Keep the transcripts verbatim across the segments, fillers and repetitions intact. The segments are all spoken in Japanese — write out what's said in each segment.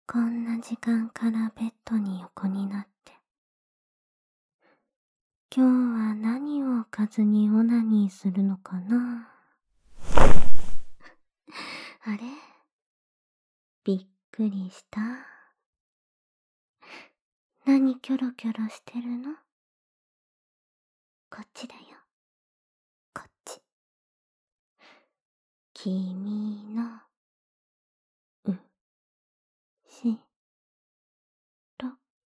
こんな時間からベッドに横になって、今日は何をおかずにオナニーするのかな。あれ、びっくりした。何キョロキョロしてるの？こっちだよ、こっち。君のうしろ。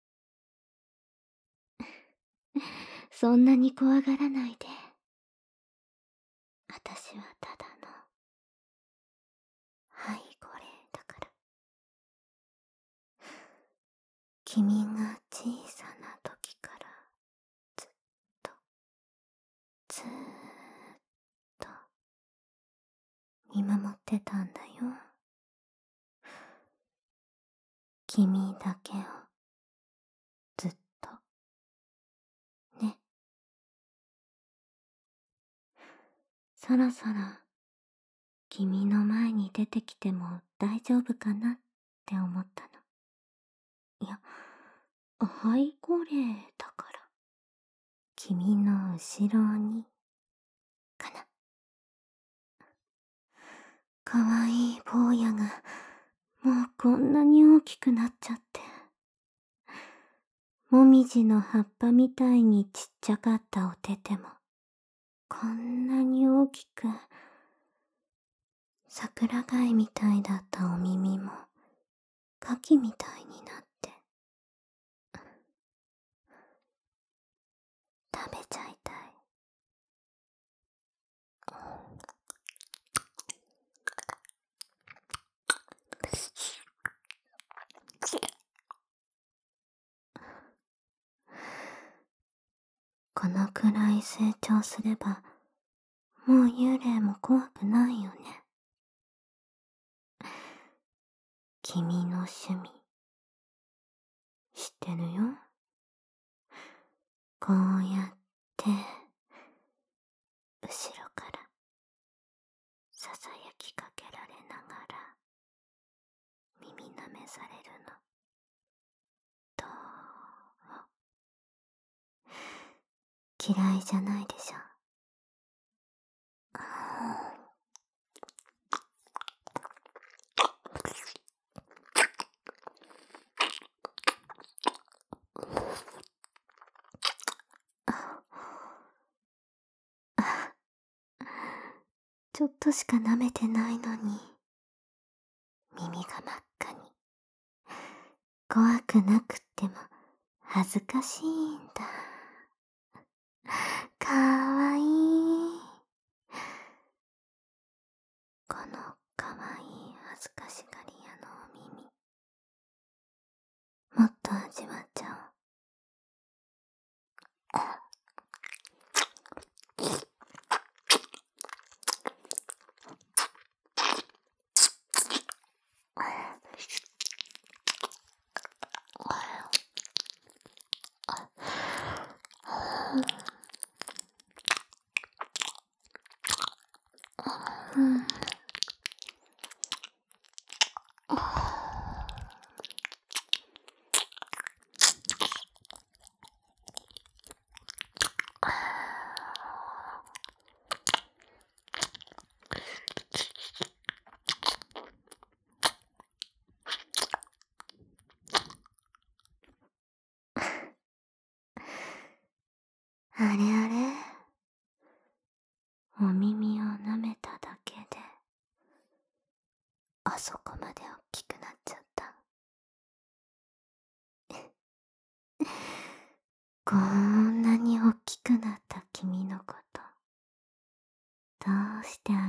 そんなに怖がらないで。私はただの背後霊だから。君が小さな時からずっとずーっと見守ってたんだよ。君だけをずっとね。そろそろ君の前に出てきても大丈夫かなって思ったの。いや、背後霊だから君の後ろにかな。かわいい坊やがもうこんなに大きくなっちゃって、もみじの葉っぱみたいにちっちゃかったお手手もこんなに大きく、桜貝みたいだったお耳も牡蠣みたいになって、食べちゃいたい。このくらい成長すればもう幽霊も怖くないよね。君の趣味知ってるよ。こうやって後ろからささやきかけられながら耳舐めされるの。どう？嫌いじゃないでしょ。ちょっとしか舐めてないのに耳が真っ赤に。怖くなくっても恥ずかしいんだ。かわいい。このかわいい恥ずかしがり屋のお耳、もっと味わっちゃおう。うん。あれあれ、お耳を舐めただけであそこまで大きくなっちゃった。こんなに大きくなった君のこと、どうしてあ